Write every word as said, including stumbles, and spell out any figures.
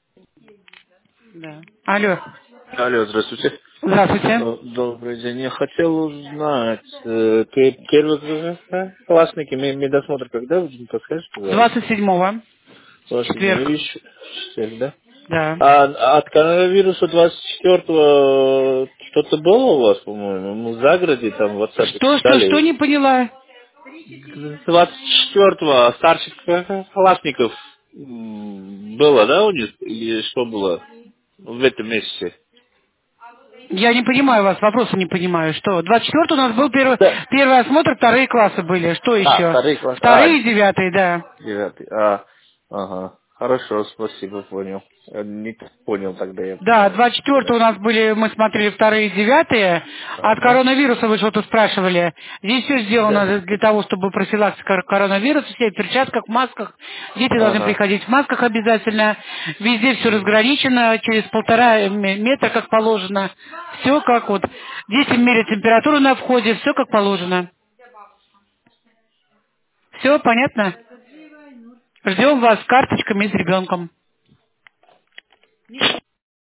Да. Алло. Алло, здравствуйте. Здравствуйте. Д- Добрый день. Я хотел узнать, э, пе- первоклассники, ме- медосмотр когда? Вы не подскажете, пожалуйста? двадцать седьмого. двадцать седьмого Четверг. еще, четверг, да? Да. А от коронавируса двадцать четвёртого что-то было у вас, по-моему? Мы в загороде, там в WhatsApp Что, что, что читали. не поняла? двадцать четвёртого старших классников м, было, да, у них? Или что было в этом месяце? Я не понимаю вас, вопросы не понимаю. Что? двадцать четвёртого у нас был первый, Да. первый осмотр, вторые классы были. Что А, еще? второй класс. А, Вторые и девятые, да. девятый. А, ага. Хорошо, спасибо, понял. Я не так понял тогда, я Да, понял. двадцать четвёртого у нас были, мы смотрели вторые и девятые. От Ага. коронавируса вы что-то спрашивали. Здесь все Да. сделано для того, чтобы профилактика коронавируса, все в перчатках, в масках. Дети должны Ага. приходить в масках обязательно. Везде все разграничено, через полтора м- метра, как положено. Все как вот. Детям меряют температуру на входе, все как положено. Все понятно? Ждем вас с карточками и с ребенком.